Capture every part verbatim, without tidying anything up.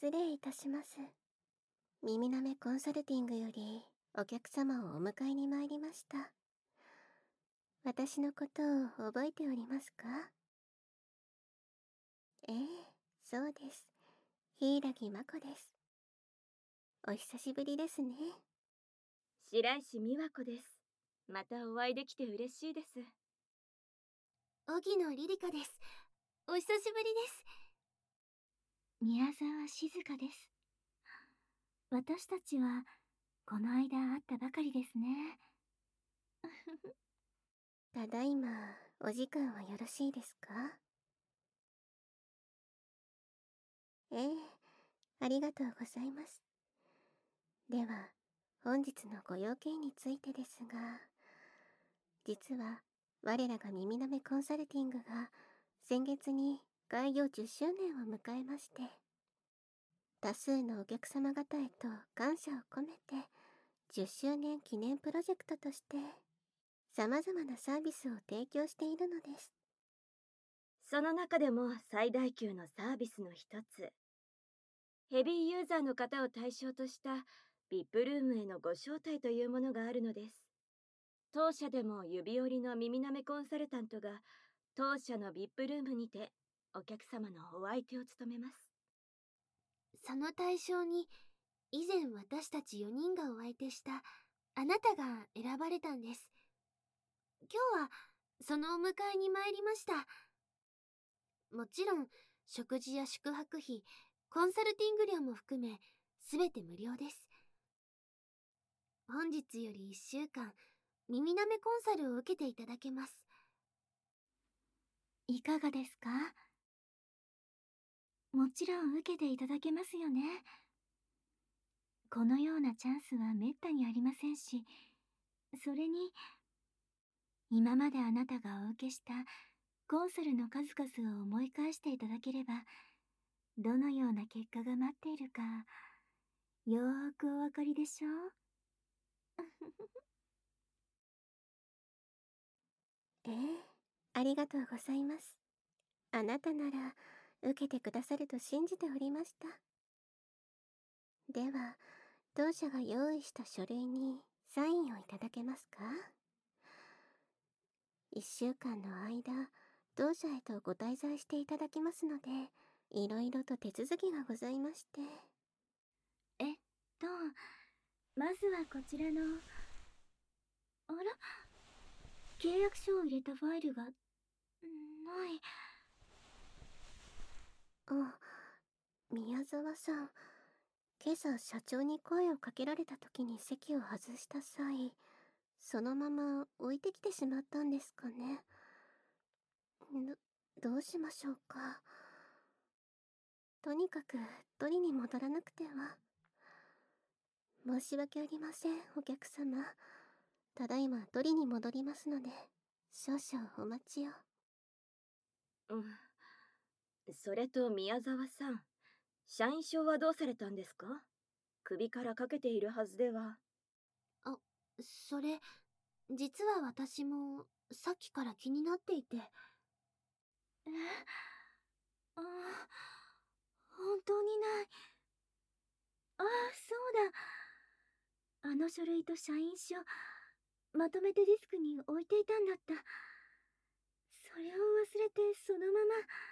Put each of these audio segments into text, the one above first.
失礼いたします。耳なめコンサルティングよりお客様をお迎えに参りました。私のことを覚えておりますか？ええ、そうです。柊真子です。お久しぶりですね。 白石美和子です。またお会いできて嬉しいです。 荻野リリカです。お久しぶりです。 宮沢静香です。私たちはこの間会ったばかりですね。 ただいま、お時間はよろしいですか？ええ、ありがとうございます。では、本日のご用件についてですが、実は我らが耳なめコンサルティングが先月に開業じゅっしゅうねんを迎えまして、多数のお客様方へと感謝を込めてじゅっしゅうねん記念プロジェクトとして様々なサービスを提供しているのです。 その中でも最大級のサービスの一つ、ヘビーユーザーの方を対象とした ブイアイピー ルームへのご招待というものがあるのです。当社でも指折りの耳なめコンサルタントが当社の ブイアイピー ルームにてお客様のお相手を務めます。 その対象に以前私たちよにんがお相手したあなたが選ばれたんです。今日はそのお迎えに参りました。もちろん食事や宿泊費、コンサルティング料も含め全て無料です。本日よりいっしゅうかん耳なめコンサルを受けていただけます。 いかがですか？もちろん受けていただけますよね。このようなチャンスはめったにありませんし、それに今まであなたがお受けしたコンサルの数々を思い返していただければ、どのような結果が待っているかよーくお分かりでしょう。 ええ、ありがとうございます。あなたなら受けてくださると信じておりました。では、当社が用意した書類にサインをいただけますか？いっしゅうかんの間、当社へとご滞在していただきますので、いろいろと手続きがございまして。 えっと、まずはこちらの、あら、契約書を入れたファイルが、ない。 あ、宮沢さん、今朝社長に声をかけられた時に席を外した際、そのまま置いてきてしまったんですかね。ど、どうしましょうか。とにかく取りに戻らなくては。申し訳ありません、お客様。ただいま取りに戻りますので、少々お待ちを。 うん。それと宮沢さん、社員証はどうされたんですか？首からかけているはずでは。 あ、それ、実は私もさっきから気になっていて。 え、あ、本当にない。ああ、そうだ。あの書類と社員証、まとめてディスクに置いていたんだった。それを忘れてそのま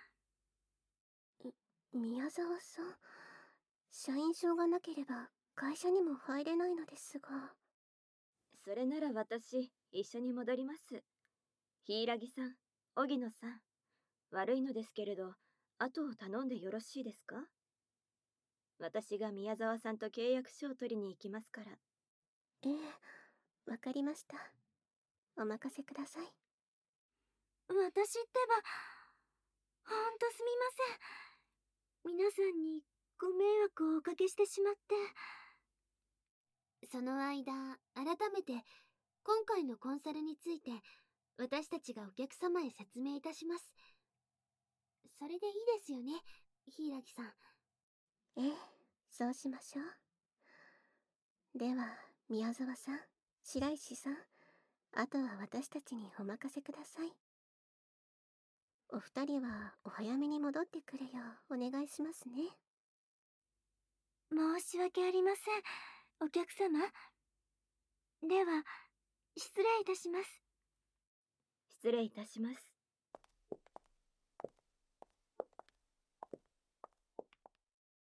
ま。宮沢さん、社員証がなければ会社にも入れないのですが。 それなら私、一緒に戻ります。柊さん、荻野さん、悪いのですけれど、後を頼んでよろしいですか？私が宮沢さんと契約書を取りに行きますから。 ええ、わかりました。お任せください。 私ってば、ほんとすみません。皆さんにご迷惑をおかけしてしまって。 その間、改めて今回のコンサルについて私たちがお客様へ説明いたします。それでいいですよね、柊さん。 ええ、そうしましょう。では、宮沢さん、白石さん、あとは私たちにお任せください。お二人はお早めに戻ってくるようお願いしますね。 申し訳ありません、お客様。では、失礼いたします。 失礼いたします。